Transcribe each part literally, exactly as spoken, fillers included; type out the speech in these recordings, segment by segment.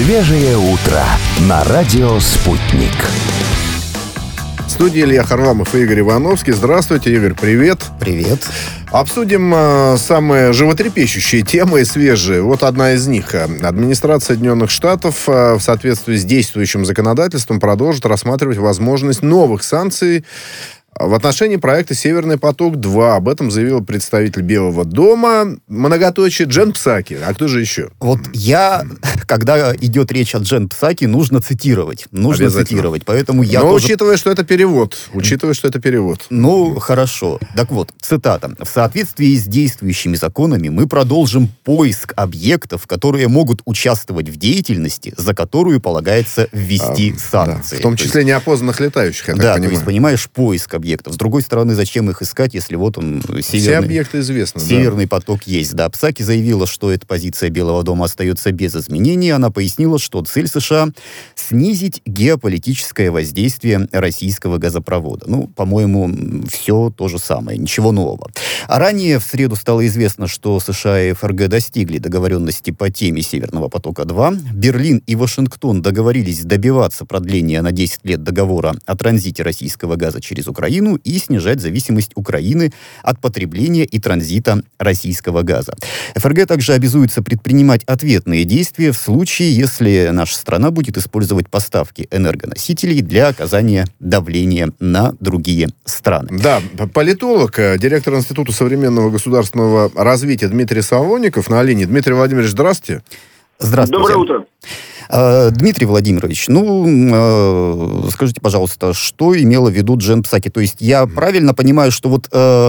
Свежее утро на радио «Спутник». В студии Илья Харламов и Игорь Ивановский. Здравствуйте, Игорь, привет. Привет. Обсудим э, самые животрепещущие темы и свежие. Вот одна из них. Администрация Соединенных Штатов э, в соответствии с действующим законодательством продолжит рассматривать возможность новых санкций в отношении проекта «Северный поток-два». Об этом заявил представитель Белого дома, многоточие, Джен Псаки. А кто же еще? Вот я, когда идет речь о Джен Псаки, нужно цитировать. Нужно цитировать. Поэтому я Но тоже... учитывая, что это перевод. Учитывая, что это перевод. Ну, хорошо. Так вот, цитата. «В соответствии с действующими законами мы продолжим поиск объектов, которые могут участвовать в деятельности, за которую полагается ввести а, санкции». Да. В том числе есть... неопознанных летающих, я так да, понимаю. то есть, понимаешь, поиск объектов. С другой стороны, зачем их искать, если вот он северный... Все объекты известны. Северный да. поток есть, да. Псаки заявила, что эта позиция Белого дома остается без изменений. Она пояснила, что цель США — снизить геополитическое воздействие российского газопровода. Ну, по-моему, все то же самое, ничего нового. А ранее в среду стало известно, что США и ФРГ достигли договоренности по теме Северного потока-два. Берлин и Вашингтон договорились добиваться продления на десять лет договора о транзите российского газа через Украину и снижать зависимость Украины от потребления и транзита российского газа. ФРГ также обязуется предпринимать ответные действия в случае, если наша страна будет использовать поставки энергоносителей для оказания давления на другие страны. Да, политолог, директор Института современного государственного развития Дмитрий Солоников на линии. Дмитрий Владимирович, здравствуйте. Здравствуйте. Доброе утро. Дмитрий Владимирович, ну, скажите, пожалуйста, что имела в виду Джен Псаки? То есть я правильно понимаю, что вот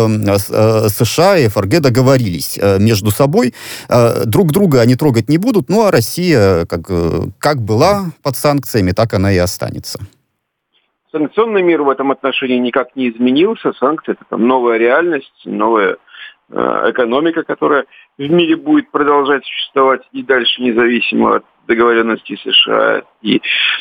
э, США и ФРГ договорились между собой, э, друг друга они трогать не будут, ну, а Россия как, как была под санкциями, так она и останется. Санкционный мир в этом отношении никак не изменился. Санкции — это там новая реальность, новая э, экономика, которая в мире будет продолжать существовать и дальше, независимо от договоренности США и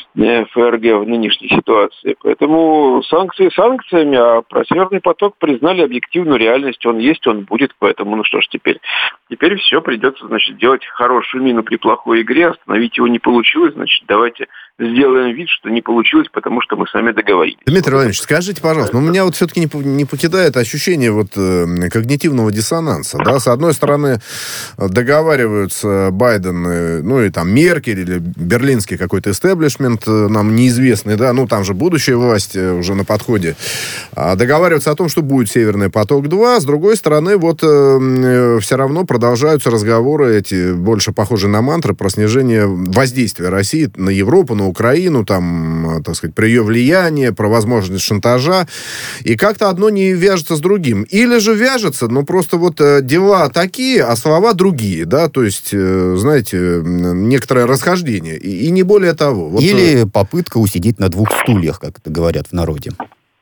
ФРГ в нынешней ситуации. Поэтому санкции санкциями, а про Северный поток признали объективную реальность. Он есть, он будет, поэтому ну что ж теперь. Теперь все, придется, значит, делать хорошую мину при плохой игре, остановить его не получилось, значит, давайте сделаем вид, что не получилось, потому что мы сами договорились. Дмитрий Владимирович, скажите, пожалуйста, ну, меня вот все-таки не, не покидает ощущение вот э, когнитивного диссонанса, да, с одной стороны договариваются Байден, э, ну и там Меркель или берлинский какой-то истеблишмент, э, нам неизвестный, да, ну там же будущая власть э, уже на подходе, а договариваются о том, что будет Северный поток-два, с другой стороны вот э, э, все равно продолжаются разговоры эти, больше похожие на мантры, про снижение воздействия России на Европу, на Украину, там, так сказать, про ее влияние, про возможность шантажа. И как-то одно не вяжется с другим. Или же вяжется, но просто вот дела такие, а слова другие, да, то есть, знаете, некоторое расхождение. И, и не более того. Вот... Или попытка усидеть на двух стульях, как это говорят в народе.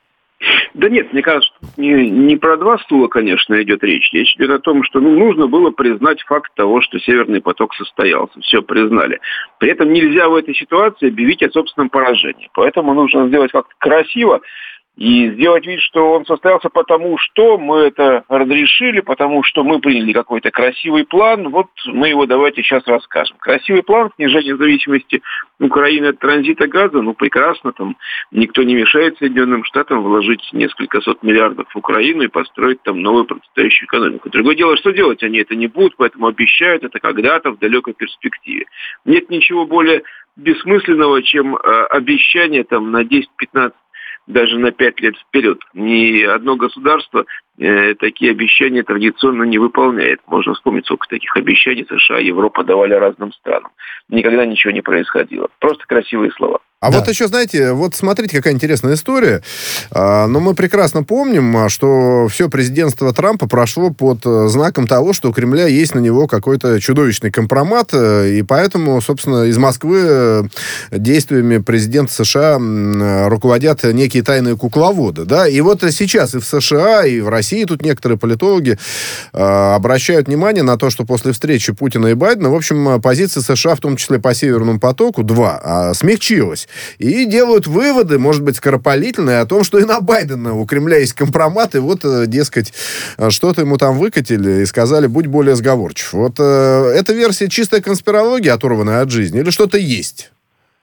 Да нет, мне кажется, не, не про два стула, конечно, идет речь. Речь идет о том, что ну, нужно было признать факт того, что Северный поток состоялся. Все признали. При этом нельзя в этой ситуации объявить о собственном поражении. Поэтому нужно сделать как-то красиво и сделать вид, что он состоялся потому, что мы это разрешили, потому что мы приняли какой-то красивый план. Вот мы его давайте сейчас расскажем. Красивый план снижения зависимости Украины от транзита газа, ну прекрасно, там никто не мешает Соединенным Штатам вложить несколько сот миллиардов в Украину и построить там новую процветающую экономику. Другое дело, что делать они это не будут, поэтому обещают это когда-то в далекой перспективе. Нет ничего более бессмысленного, чем э, обещание там на десять-пятнадцать, даже на пять лет вперед. Ни одно государство э, такие обещания традиционно не выполняет. Можно вспомнить, сколько таких обещаний США и Европа давали разным странам. Никогда ничего не происходило. Просто красивые слова. А да. вот еще, знаете, вот смотрите, какая интересная история. А, но мы прекрасно помним, что все президентство Трампа прошло под знаком того, что у Кремля есть на него какой-то чудовищный компромат, и поэтому, собственно, из Москвы действиями президента США руководят некие тайные кукловоды, да, и вот сейчас и в США, и в России тут некоторые политологи а, обращают внимание на то, что после встречи Путина и Байдена, в общем, позиция США, в том числе по Северному потоку-два, а, смягчилась. и делают выводы, может быть, скоропалительные, о том, что и на Байдена у Кремля есть компромат, и вот, дескать, что-то ему там выкатили и сказали, будь более сговорчив. Вот э, эта версия чистая конспирология, оторванная от жизни, или что-то есть?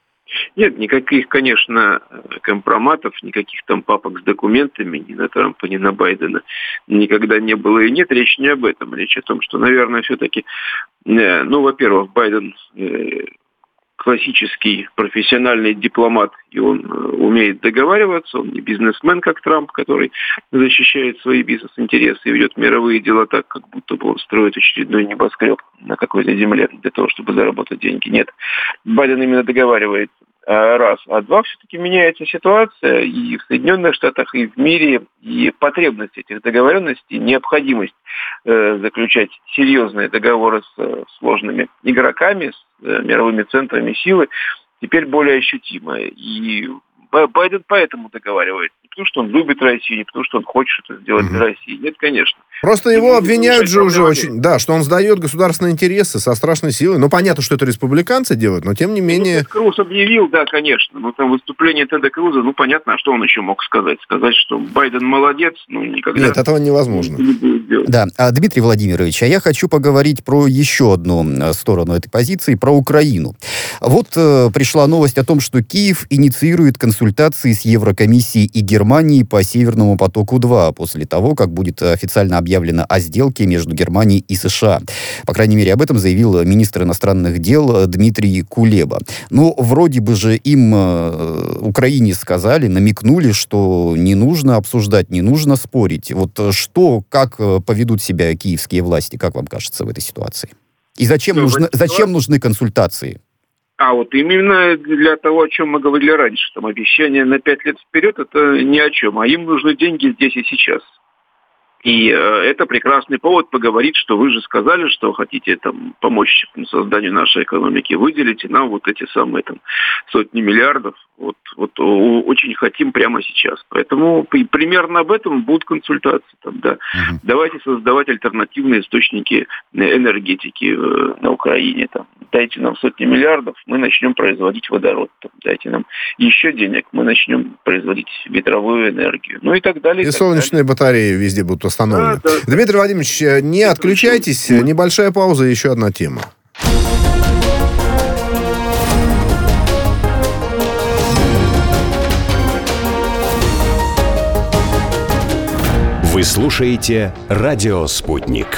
Нет, никаких, конечно, компроматов, никаких там папок с документами ни на Трампа, ни на Байдена никогда не было и нет. Речь не об этом. Речь о том, что, наверное, все-таки, э, ну, во-первых, Байден э, классический профессиональный дипломат, и он э, умеет договариваться, он не бизнесмен, как Трамп, который защищает свои бизнес-интересы и ведет мировые дела так, как будто бы он строит очередной небоскреб на какой-то земле для того, чтобы заработать деньги. Нет, Байден именно договаривается. Раз. А два, все-таки меняется ситуация и в Соединенных Штатах, и в мире, и потребность этих договоренностей, необходимость э, заключать серьезные договоры с э, сложными игроками, с э, мировыми центрами силы, теперь более ощутима. И Байден поэтому договаривает. Не потому, что он любит Россию, не потому, что он хочет что-то сделать mm-hmm. для России. Нет, конечно. Просто его и обвиняют же уже очень... Да, что он сдает государственные интересы со страшной силой. Ну, понятно, что это республиканцы делают, но тем не менее... Тед Круз объявил, да, конечно. Но там выступление Теда Круза, ну, понятно, а что он еще мог сказать? Сказать, что Байден молодец, ну, никогда... Нет, этого невозможно. Не будет делать. Да, а, Дмитрий Владимирович, а я хочу поговорить про еще одну сторону этой позиции, про Украину. Вот э, пришла новость о том, что Киев инициирует консультации с Еврокомиссией и Германией по Северному потоку-два после того, как будет официально объявлено о сделке между Германией и США. По крайней мере, об этом заявил министр иностранных дел Дмитрий Кулеба. Ну, вроде бы же им, э, Украине, сказали, намекнули, что не нужно обсуждать, не нужно спорить. Вот что, как поведут себя киевские власти, как вам кажется, в этой ситуации? И зачем, ну, нужны, ситуации... зачем нужны консультации? А вот именно для того, о чем мы говорили раньше, там обещания на пять лет вперед, это ни о чем, а им нужны деньги здесь и сейчас. И э, это прекрасный повод поговорить, что вы же сказали, что хотите там помочь созданию нашей экономики, выделите нам вот эти самые там сотни миллиардов. Вот, вот о, очень хотим прямо сейчас. Поэтому при, примерно об этом будут консультации. Там, да. Uh-huh. Давайте создавать альтернативные источники энергетики э, на Украине. Там. Дайте нам сотни миллиардов, мы начнем производить водород. Там. Дайте нам еще денег, мы начнем производить ветровую энергию. Ну и так далее. И, и так солнечные далее. батареи везде будут установлены. Да, да. Да. Дмитрий Владимирович, не отключайтесь. Небольшая пауза, еще одна тема. Вы слушаете «Радио Спутник».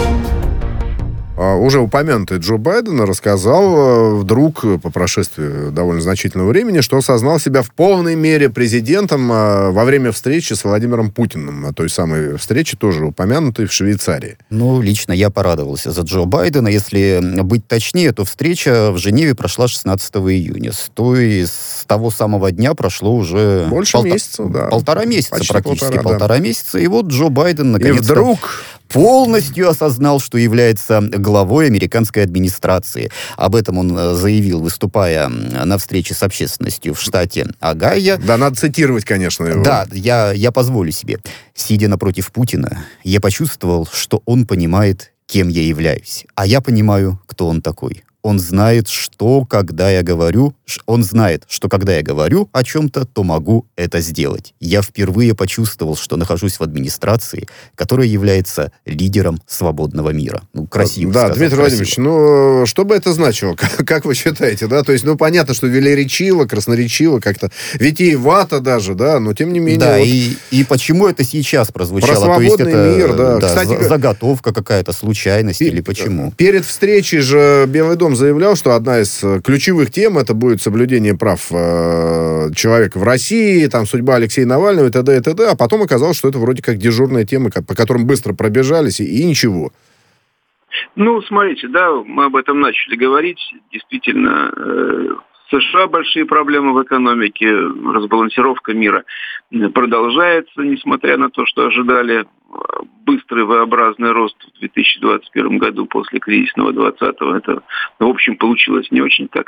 Уже упомянутый Джо Байден рассказал вдруг, по прошествии довольно значительного времени, что осознал себя в полной мере президентом во время встречи с Владимиром Путиным. Той самой встречи, тоже упомянутой, в Швейцарии. Ну, лично я порадовался за Джо Байдена. Если быть точнее, то встреча в Женеве прошла шестнадцатого июня. С, той, с того самого дня прошло уже... Больше полта... месяца, да. Полтора месяца, почти практически полтора, полтора да. месяца. И вот Джо Байден наконец-то... И вдруг... полностью осознал, что является главой американской администрации. Об этом он заявил, выступая на встрече с общественностью в штате Огайо. Да, надо цитировать, конечно, его. Да, я, я позволю себе. Сидя напротив Путина, я почувствовал, что он понимает, кем я являюсь. А я понимаю, кто он такой. Он знает, что, когда я говорю, он знает, что когда я говорю о чем-то, то могу это сделать. Я впервые почувствовал, что нахожусь в администрации, которая является лидером свободного мира. Ну, красиво Да, сказал, Дмитрий красиво. Владимирович, ну, что бы это значило? Как, как вы считаете, да? То есть, ну, понятно, что велеречиво, красноречиво, как-то витиевато даже, да, но тем не менее... Да, вот... и, и почему это сейчас прозвучало? Про То есть свободный это мир, да. да, Кстати, за- заготовка какая-то, случайность пер- или почему? Перед встречей же Белый дом заявлял, что одна из ключевых тем это будет соблюдение прав э, человека в России, там судьба Алексея Навального и т.д. и т.д. А потом оказалось, что это вроде как дежурная тема, по которым быстро пробежались, и, и ничего. Ну, смотрите, да, мы об этом начали говорить. Действительно, э, в США большие проблемы в экономике, разбалансировка мира продолжается, несмотря на то, что ожидали. быстрый V-образный рост в две тысячи двадцать первом году после кризисного двадцатого. Это, в общем, получилось не очень так.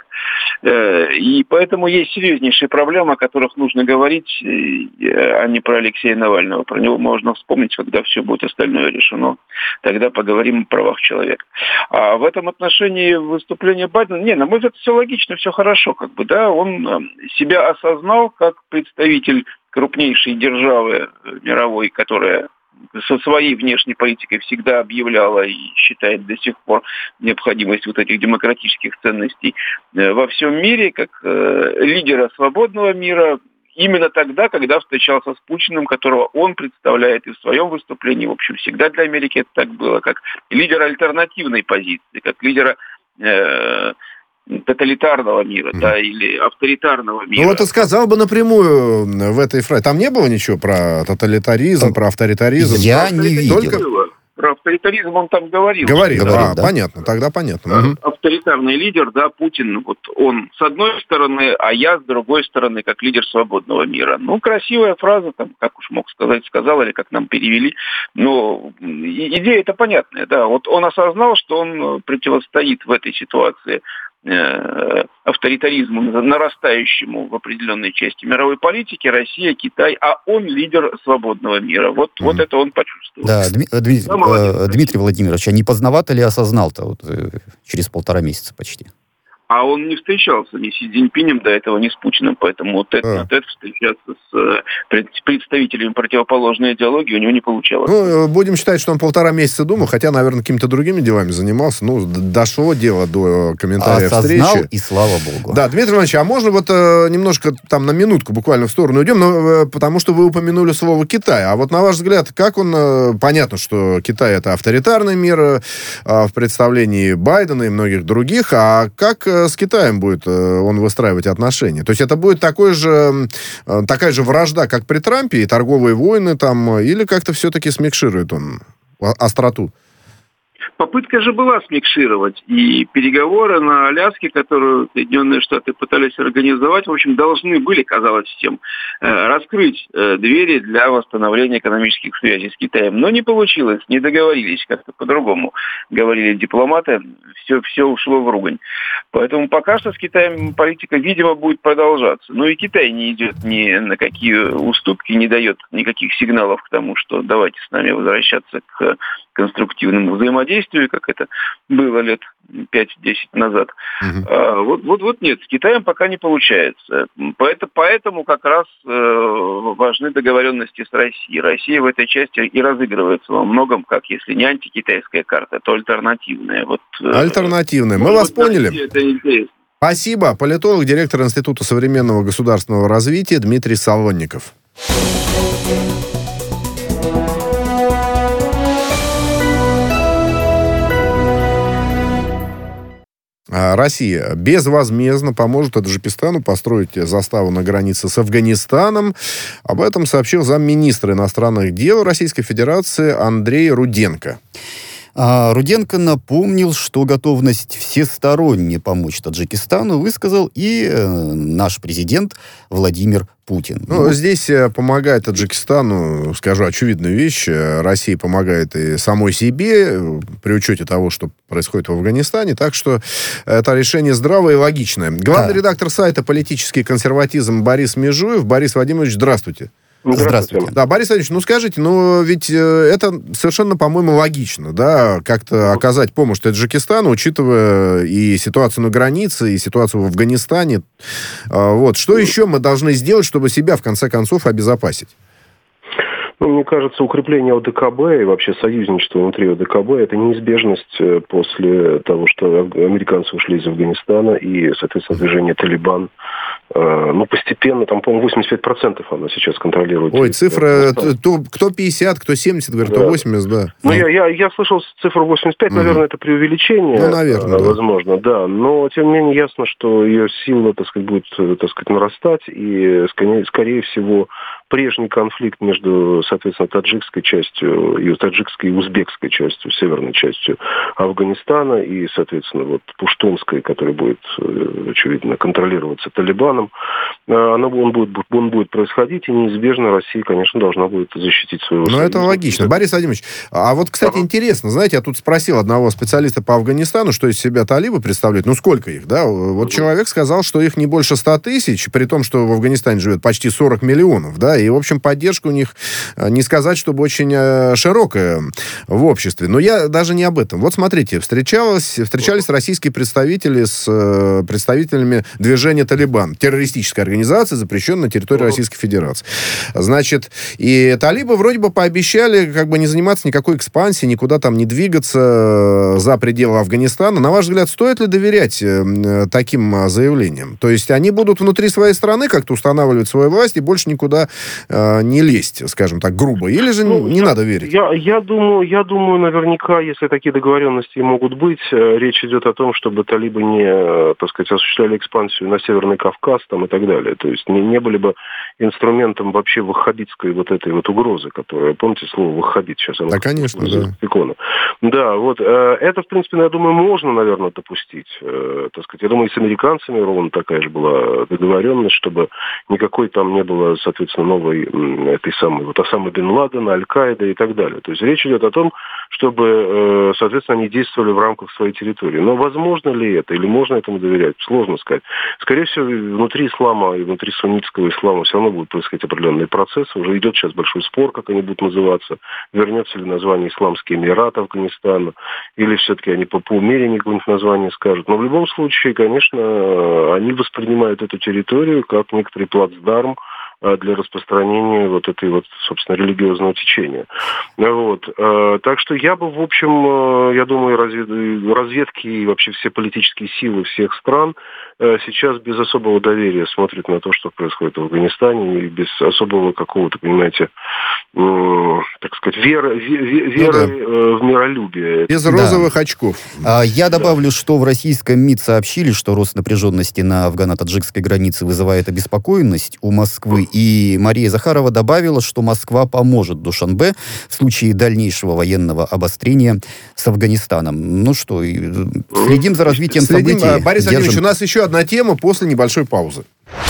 И поэтому есть серьезнейшие проблемы, о которых нужно говорить, а не про Алексея Навального. Про него можно вспомнить, когда все будет остальное решено. Тогда поговорим о правах человека. А в этом отношении выступление Байдена... Не, на мой взгляд, все логично, все хорошо. Как бы, да, он себя осознал как представитель крупнейшей державы мировой, которая со своей внешней политикой всегда объявляла и считает до сих пор необходимость вот этих демократических ценностей во всем мире, как э, лидера свободного мира, именно тогда, когда встречался с Путиным, которого он представляет и в своем выступлении, в общем, всегда для Америки это так было, как лидера альтернативной позиции, как лидера э, тоталитарного мира, mm. да, или авторитарного мира. Ну, вот ты сказал бы напрямую в этой фразе. Там не было ничего про тоталитаризм, про авторитаризм? Я не видел. Только... Про авторитаризм он там говорил. Говорил, говорил а, да. понятно, тогда понятно. А, угу. Авторитарный лидер, да, Путин, вот он с одной стороны, а я с другой стороны, как лидер свободного мира. Ну, красивая фраза, там, как уж мог сказать, сказал, или как нам перевели, но идея это понятная, да. Вот он осознал, что он противостоит в этой ситуации авторитаризму, нарастающему в определенной части мировой политики, Россия, Китай, а он лидер свободного мира. Вот, mm-hmm. вот это он почувствовал. Да, Дми- Дми- да, Дмитрий Владимирович, а не поздновато ли осознал-то вот, через полтора месяца почти? А он не встречался ни с Си Цзиньпинем до этого, ни с Путиным, поэтому вот это, а. вот это встречаться с представителями противоположной идеологии у него не получалось. Ну, будем считать, что он полтора месяца думал, хотя, наверное, какими-то другими делами занимался. Ну, дошло дело до комментария Осознал, встречи. И слава богу. Да, Дмитрий Иванович, а можно вот э, немножко там на минутку буквально в сторону уйдем, но, э, потому что вы упомянули слово «Китай». А вот на ваш взгляд, как он... Э, понятно, что Китай — это авторитарный мир э, в представлении Байдена и многих других, а как... с Китаем будет он выстраивать отношения? То есть это будет такой же, такая же вражда, как при Трампе, и торговые войны там, или как-то все-таки смикширует он остроту? Попытка же была смикшировать, и переговоры на Аляске, которые Соединенные Штаты пытались организовать, в общем, должны были, казалось всем, раскрыть двери для восстановления экономических связей с Китаем. Но не получилось, не договорились, как-то по-другому говорили дипломаты, все, все ушло в ругань. Поэтому пока что с Китаем политика, видимо, будет продолжаться. Но и Китай не идет ни на какие уступки, не дает никаких сигналов к тому, что давайте с нами возвращаться к конструктивному взаимодействию, как это было лет пять-десять назад. Uh-huh. А, вот, вот, вот нет, с Китаем пока не получается. Поэтому, поэтому как раз э, важны договоренности с Россией. Россия в этой части и разыгрывается во многом, как если не антикитайская карта, то альтернативная. Вот, альтернативная. Мы вас поняли. Это интересно. Спасибо. Политолог, директор Института современного государственного развития Дмитрий Солонников. Россия безвозмездно поможет Таджикистану построить заставу на границе с Афганистаном. Об этом сообщил замминистра иностранных дел Российской Федерации Андрей Руденко. Руденко напомнил, что готовность всесторонне помочь Таджикистану высказал и наш президент Владимир Путин. Ну, ну, здесь помогает Таджикистану, скажу очевидную вещь, Россия помогает и самой себе, при учете того, что происходит в Афганистане, так что это решение здравое и логичное. Главный да. редактор сайта «Политический консерватизм» Борис Межуев. Борис Владимирович, здравствуйте. Здравствуйте. Да, Борис Владимирович, ну скажите, ну ведь э, это совершенно, по-моему, логично, да, как-то оказать помощь Таджикистану, учитывая и ситуацию на границе, и ситуацию в Афганистане. Э, вот, что еще мы должны сделать, чтобы себя, в конце концов, обезопасить? Ну, мне кажется, укрепление ОДКБ и вообще союзничество внутри ОДКБ – это неизбежность после того, что американцы ушли из Афганистана и, соответственно, движение «Талибан». Ну, постепенно, там, по-моему, восемьдесят пять процентов она сейчас контролирует. Ой, цифра, то, кто пятьдесят, кто семьдесят, говорит, да. кто восемьдесят, да. Ну, я, я, я слышал цифру восемьдесят пять, mm-hmm. наверное, это преувеличение. Ну, наверное, возможно, да. да. Но, тем не менее, ясно, что ее сила, так сказать, будет, так сказать, нарастать, и, скорее, скорее всего, прежний конфликт между, соответственно, таджикской частью, и таджикской и узбекской частью, северной частью Афганистана, и, соответственно, вот пуштунской, которая будет, очевидно, контролироваться Талибаном, Афганистаном, оно, он, будет, он будет происходить, и неизбежно Россия, конечно, должна будет защитить своего Ну, это логично. Борис Владимирович, а вот, кстати, ага. интересно, знаете, я тут спросил одного специалиста по Афганистану, что из себя талибы представляют, ну, сколько их, да? Вот человек сказал, что их не больше ста тысяч, при том, что в Афганистане живет почти сорок миллионов, да, и, в общем, поддержка у них, не сказать, чтобы очень широкая в обществе. Но я даже не об этом. Вот смотрите, встречалась, встречались российские представители с представителями движения «Талибан», террористической организации, запрещенной на территории Российской Федерации. Значит, и талибы вроде бы пообещали как бы не заниматься никакой экспансией, никуда там не двигаться за пределы Афганистана. На ваш взгляд, стоит ли доверять таким заявлениям? То есть они будут внутри своей страны как-то устанавливать свою власть и больше никуда э, не лезть, скажем так, грубо? Или же ну, не я, надо верить? Я, я, думаю, я думаю, наверняка, если такие договоренности могут быть, речь идет о том, чтобы талибы не, так сказать, осуществляли экспансию на Северный Кавказ там, и так далее. То есть не, не были бы инструментом вообще ваххабитской вот этой вот угрозы, которая, помните слово ваххабит сейчас? Да, конечно, да. Икона. Да, вот это, в принципе, я думаю, можно, наверное, допустить. Так сказать, я думаю, и с американцами ровно такая же была договоренность, чтобы никакой там не было, соответственно, новой этой самой, вот Осамы бен Ладена, Аль-Каида и так далее. То есть речь идет о том, чтобы, соответственно, они действовали в рамках своей территории. Но возможно ли это, или можно этому доверять? Сложно сказать. Скорее всего, внутри ислама и внутри суннитского ислама все равно будут происходить определенные процессы. Уже идет сейчас большой спор, как они будут называться. Вернется ли название Исламские Эмираты Афганистана, или все-таки они по, по умерению какое-нибудь название скажут. Но в любом случае, конечно, они воспринимают эту территорию как некоторый плацдарм для распространения вот этой вот, собственно, религиозного течения. Вот. Так что я бы, в общем, я думаю, разведки и вообще все политические силы всех стран сейчас без особого доверия смотрят на то, что происходит в Афганистане, и без особого какого-то, понимаете, так сказать, веры, веры ну, да. в миролюбие. Без розовых да. очков. Я добавлю, да. что в российском МИД сообщили, что рост напряженности на афгано-таджикской границе вызывает обеспокоенность у Москвы. И Мария Захарова добавила, что Москва поможет Душанбе в случае дальнейшего военного обострения с Афганистаном. Ну что, следим за развитием следим, событий. Борис Держим... Владимирович, у нас еще одна тема после небольшой паузы.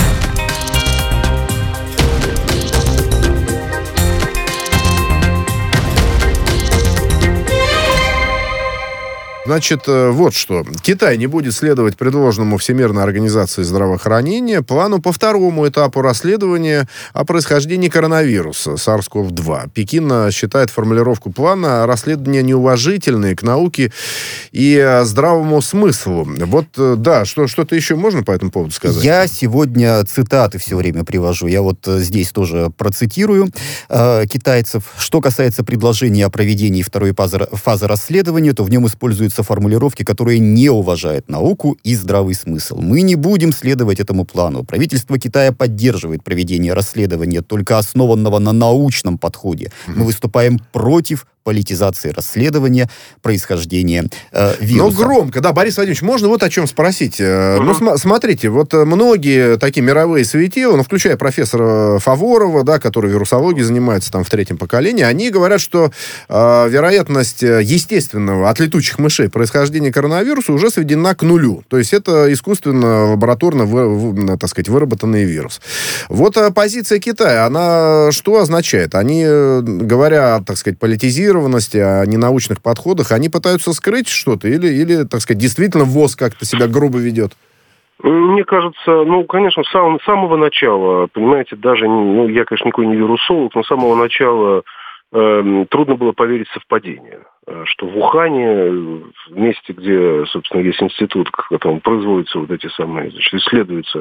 Значит, вот что. Китай не будет следовать предложенному Всемирной организации здравоохранения плану по второму этапу расследования о происхождении коронавируса сарс ков два. Пекин считает формулировку плана расследования неуважительной к науке и здравому смыслу. Вот, да, что, что-то еще можно по этому поводу сказать? Я сегодня цитаты все время привожу. Я вот здесь тоже процитирую э, китайцев. Что касается предложения о проведении второй фазы, фазы расследования, то в нем используется формулировки, которые не уважают науку и здравый смысл. Мы не будем следовать этому плану. Правительство Китая поддерживает проведение расследования, только основанного на научном подходе. Мы выступаем против политизации расследования происхождения э, вируса. Ну, громко, да, Борис Владимирович, можно вот о чем спросить. Uh-huh. Ну, см- смотрите, вот многие такие мировые светила, ну, включая профессора Фаворова, да, который вирусологией занимается там в третьем поколении, они говорят, что э, вероятность естественного от летучих мышей происхождения коронавируса уже сведена к нулю. То есть это искусственно, лабораторно, вы, вы, так сказать, выработанный вирус. Вот э, позиция Китая, она что означает? Они, говоря, так сказать, политизированно, о ненаучных подходах, они пытаются скрыть что-то или, или, так сказать, действительно ВОЗ как-то себя грубо ведет? Мне кажется, ну, конечно, с самого, с самого начала, понимаете, даже, ну, я, конечно, никакой не вирусолог, но с самого начала э, трудно было поверить в совпадение. Что в Ухане, в месте, где, собственно, есть институт, в котором производятся вот эти самые, значит, исследуются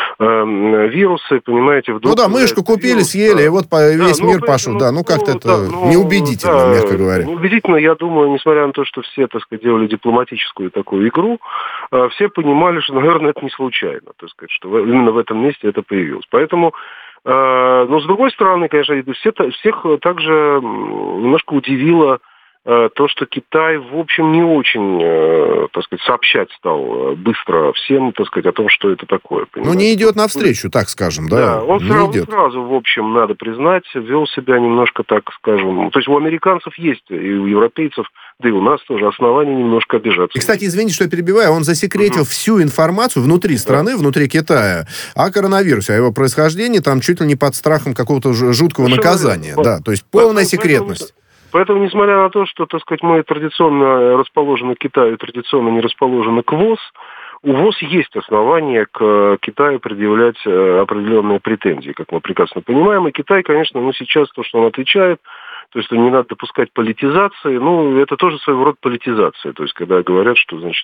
э, вирусы, понимаете, вдруг... Ну да, мышку купили, вирус, съели, да. и вот по, весь да, мир ну, пошел. Ну, да, ну как-то ну, это да, ну, неубедительно, да, мягко говоря. Неубедительно, я думаю, несмотря на то, что все, так сказать, делали дипломатическую такую игру, э, все понимали, что, наверное, это не случайно, так сказать, что именно в этом месте это появилось. Поэтому... Э, но, с другой стороны, конечно, всех, всех также немножко удивило то, что Китай, в общем, не очень, так сказать, сообщать стал быстро всем, так сказать, о том, что это такое. Понимаете? Ну, не идет навстречу, так скажем, да? Да, он не сразу, идет. сразу, в общем, надо признать, вел себя немножко, так скажем... То есть у американцев есть, и у европейцев, да и у нас тоже основания немножко обижаться. И, кстати, извините, что я перебиваю, он засекретил угу. всю информацию внутри страны, да. внутри Китая, о коронавирусе, о его происхождении, там чуть ли не под страхом какого-то жуткого Совершенно наказания. Да, то есть полная секретность. Поэтому, несмотря на то, что, так сказать, мы традиционно расположены к Китаю, традиционно не расположены к ВОЗ, у ВОЗ есть основания к Китаю предъявлять определенные претензии, как мы прекрасно понимаем. И Китай, конечно, ну, сейчас то, что он отвечает, то есть не надо допускать политизации, ну, это тоже своего рода политизация. То есть, когда говорят, что, значит,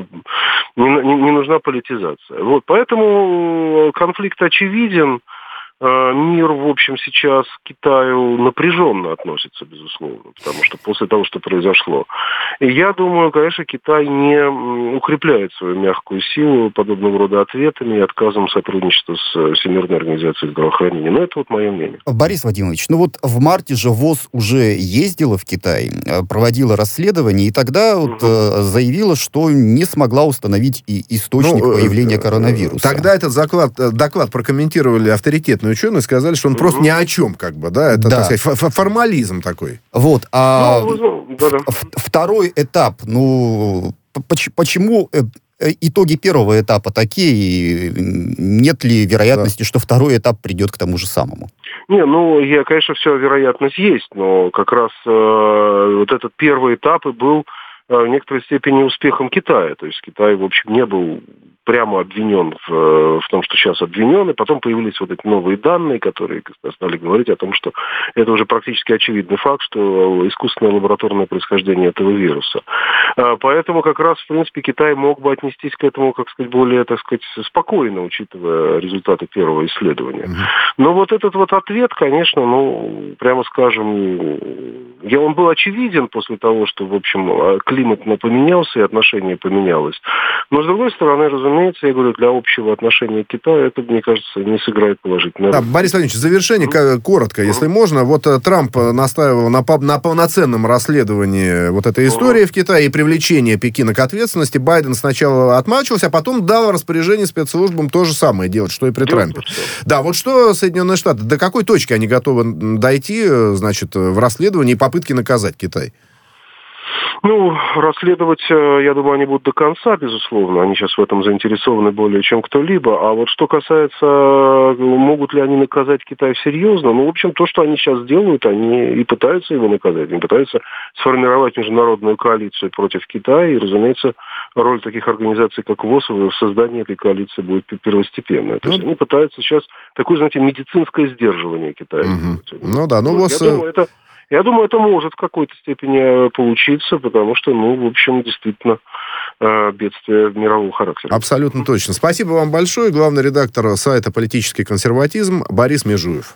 не, не, не нужна политизация. Вот, поэтому конфликт очевиден. Мир, в общем, сейчас к Китаю напряженно относится, безусловно, потому что после того, что произошло. И я думаю, конечно, Китай не укрепляет свою мягкую силу подобного рода ответами и отказом сотрудничества с Всемирной организацией здравоохранения. Но это вот мое мнение. Борис Вадимович, ну вот в марте же ВОЗ уже ездила в Китай, проводила расследование, и тогда вот угу. заявила, что не смогла установить и источник ну, появления коронавируса. Тогда этот заклад, доклад прокомментировали авторитетные ученые, сказали, что он mm-hmm. просто ни о чем, как бы, да, это, да. так сказать, формализм такой. Вот, а ну, да-да. второй этап, ну, почему итоги первого этапа такие, нет ли вероятности, да. что второй этап придет к тому же самому? Не, ну, я, конечно, все вероятность есть, но как раз э, вот этот первый этап и был э, в некоторой степени успехом Китая, то есть Китай, в общем, не был прямо обвинен в, в том, что сейчас обвинен, и потом появились вот эти новые данные, которые стали говорить о том, что это уже практически очевидный факт, что искусственное лабораторное происхождение этого вируса. Поэтому как раз, в принципе, Китай мог бы отнестись к этому, как сказать, более, так сказать, спокойно, учитывая результаты первого исследования. Но вот этот вот ответ, конечно, ну, прямо скажем, я, он был очевиден после того, что, в общем, климат поменялся и отношение поменялось. Но, с другой стороны, разумеется, я говорю, для общего отношения к Китаю это, мне кажется, не сыграет положительно. Да, Борис Владимирович, в завершение, mm-hmm. коротко, если mm-hmm. можно. Вот Трамп настаивал на, на полноценном расследовании вот этой истории mm-hmm. в Китае и привлечении Пекина к ответственности. Байден сначала отмачивался, а потом дал распоряжение спецслужбам то же самое делать, что и при Делать Трампе. Да, вот что Соединенные Штаты, до какой точки они готовы дойти, значит, в расследовании и попытке наказать Китай? Ну, расследовать, я думаю, они будут до конца, безусловно. Они сейчас в этом заинтересованы более чем кто-либо. А вот что касается, могут ли они наказать Китай серьезно, ну, в общем, то, что они сейчас делают, они и пытаются его наказать. Они пытаются сформировать международную коалицию против Китая. И, разумеется, роль таких организаций, как ВОЗ, в создании этой коалиции будет первостепенная. То есть они пытаются сейчас такое, знаете, медицинское сдерживание Китая. Угу. Ну да, ну ВОЗ... Я думаю, это... Я думаю, это может в какой-то степени получиться, потому что, ну, в общем, действительно, бедствие мирового характера. Абсолютно точно. Спасибо вам большое. Главный редактор сайта «Политический консерватизм» Борис Межуев.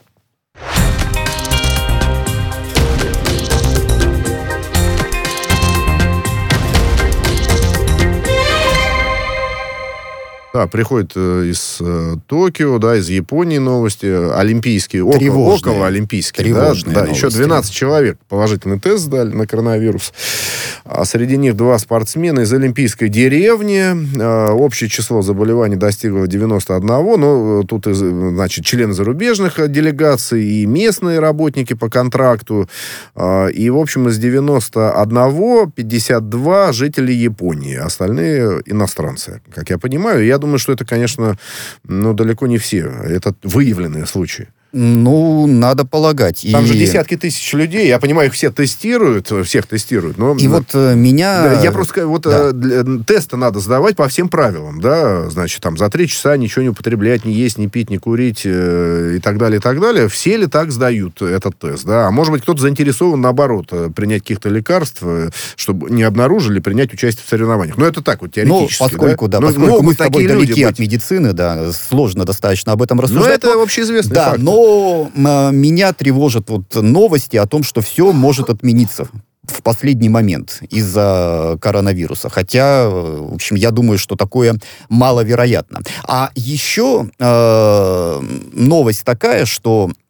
Да, приходит э, из э, Токио, да, из Японии новости, олимпийские, около, около олимпийские, да, да, еще двенадцать человек положительный тест сдали на коронавирус, а среди них два спортсмена из олимпийской деревни, э, общее число заболеваний достигло девяносто один, но тут, значит, члены зарубежных делегаций и местные работники по контракту, э, и, в общем, из девяноста одного пятьдесят два жители Японии, остальные иностранцы, как я понимаю. Я думаю, что это, конечно, ну, далеко не все. Это выявленные случаи. Ну, надо полагать. Там и... же десятки тысяч людей. Я понимаю, их все тестируют, всех тестируют. Но... И вот э, меня... Я просто... Вот да. э, тесты надо сдавать по всем правилам, да, значит, там, за три часа ничего не употреблять, не есть, не пить, не курить э, и так далее, и так далее. Все ли так сдают этот тест, да? А может быть, кто-то заинтересован, наоборот, принять каких-то лекарств, чтобы не обнаружили, принять участие в соревнованиях. Но это так вот, теоретически. Ну, поскольку, да, да поскольку мы с тобой далеки от медицины, да, сложно достаточно об этом рассуждать. Но это общеизвестный да, факт. Но Но меня тревожат вот новости о том, что все может отмениться в последний момент из-за коронавируса. Хотя, в общем, я думаю, что такое маловероятно. А еще э, новость такая, что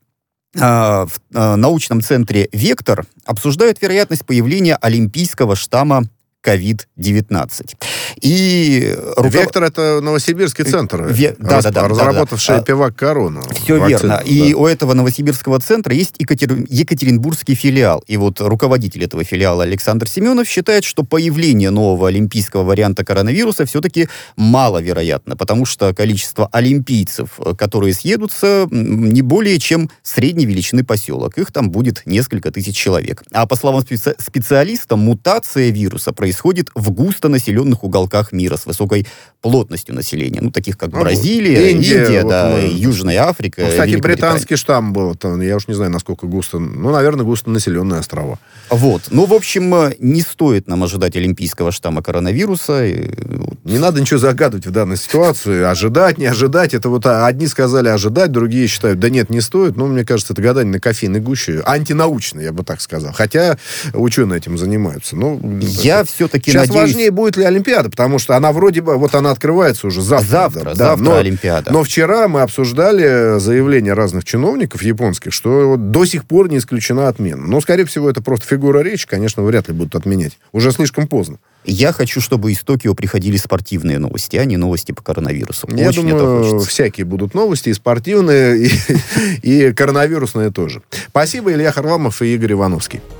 в научном центре «Вектор» обсуждают вероятность появления олимпийского штамма ковид девятнадцать. И руков... Вектор — это новосибирский центр, Ве... да, раз... да, да, разработавший да, да. пивак «Корона». Все вакцину, верно. Да. И у этого новосибирского центра есть Екатер... Екатеринбургский филиал. И вот руководитель этого филиала Александр Семенов считает, что появление нового олимпийского варианта коронавируса все-таки маловероятно, потому что количество олимпийцев, которые съедутся, не более чем средней величины поселок. Их там будет несколько тысяч человек. А по словам специ... специалиста, мутация вируса происходит происходит в густонаселенных уголках мира с высокой плотностью населения, ну, таких как ну, Бразилия, Индия, Индия вот да, мы... Южная Африка. Ну, кстати, британский штамм был, там, я уж не знаю, насколько густо, ну, наверное, густонаселенные острова. Вот. Ну, в общем, не стоит нам ожидать олимпийского штамма коронавируса. Не надо ничего загадывать в данной ситуации. Ожидать, не ожидать. Это вот одни сказали ожидать, другие считают, да нет, не стоит. Ну, мне кажется, это гадание на кофейной гуще. Антинаучно, я бы так сказал. Хотя ученые этим занимаются. Ну, я это... все-таки Сейчас надеюсь... важнее, будет ли Олимпиада, потому что она вроде бы, вот она открывается уже завтра. Завтра, да, завтра но, Олимпиада. Но вчера мы обсуждали заявления разных чиновников японских, что вот до сих пор не исключена отмена. Но, скорее всего, это просто фигура речи, конечно, вряд ли будут отменять. Уже слишком поздно. Я хочу, чтобы из Токио приходили спортивные новости, а не новости по коронавирусу. Я Очень думаю, всякие будут новости, и спортивные, и, и коронавирусные тоже. Спасибо, Илья Харламов и Игорь Ивановский.